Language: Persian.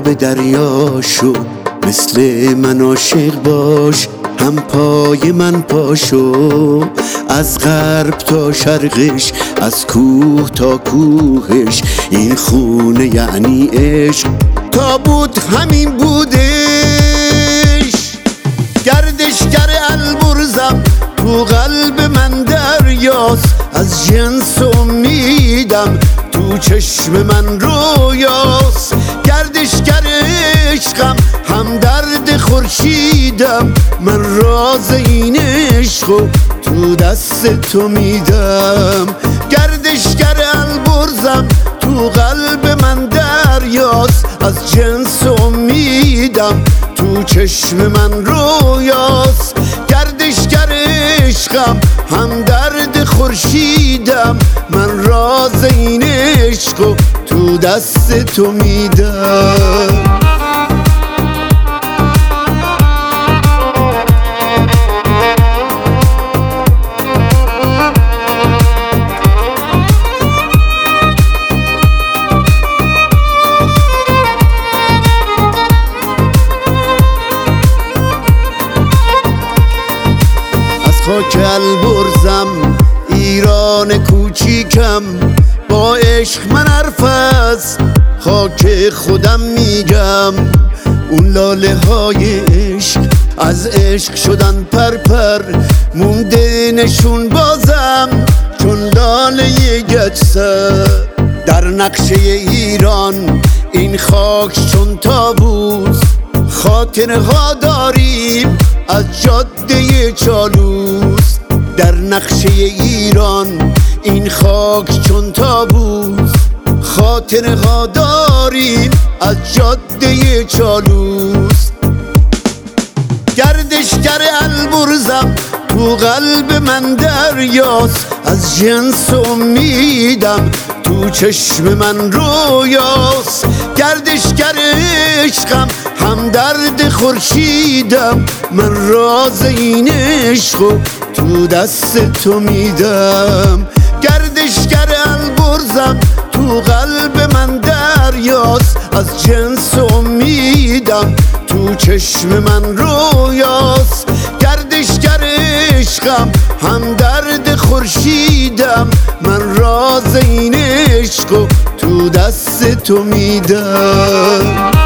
آب دریاشو مثل من عاشق باش، هم پای من پاشو، از غرب تا شرقش، از کوه تا کوهش، این خونه یعنی عشق، تا بود همین بودش. گردشگر البرزم تو قلب من دریاست، از جنس امیدم تو چشم من رویاست. گردشگر عشقم هم درد خورشیدم، من راز این عشقو تو دست تو میدم. گردشگر البرزم تو قلب من دریاست، از جنس امیدم تو چشم من رویاست. گردشگر عشقم هم درد خورشیدم، من راز این عشقو تو دست تو میدم. خاک البرزم ایران کوچیکم، با عشق من حرف از خاک خودم میگم. اون لاله های عشق از عشق شدن پرپر، مونده نشون بازم چون لاله گچسر. در نقشه ایران این خاک چون تابوت، خاطرها داریم از جاده چالوس. در نقشه ایران این خاک چون تابوت، خاطرها داریم از جاده چالوس. گردشگر البرزم تو قلب من دریاست، از جنس امیدم تو چشم من رویاست. گردشگر عشقم هم درد خورشیدم، من راز این عشقو تو دست تو میدم. گردشگر البرزم تو قلب من دریاست، از جنس امیدم تو چشم من رویاست. گردشگر عشقم هم درد خورشیدم، من راز این عشقو تو دست تو میدم.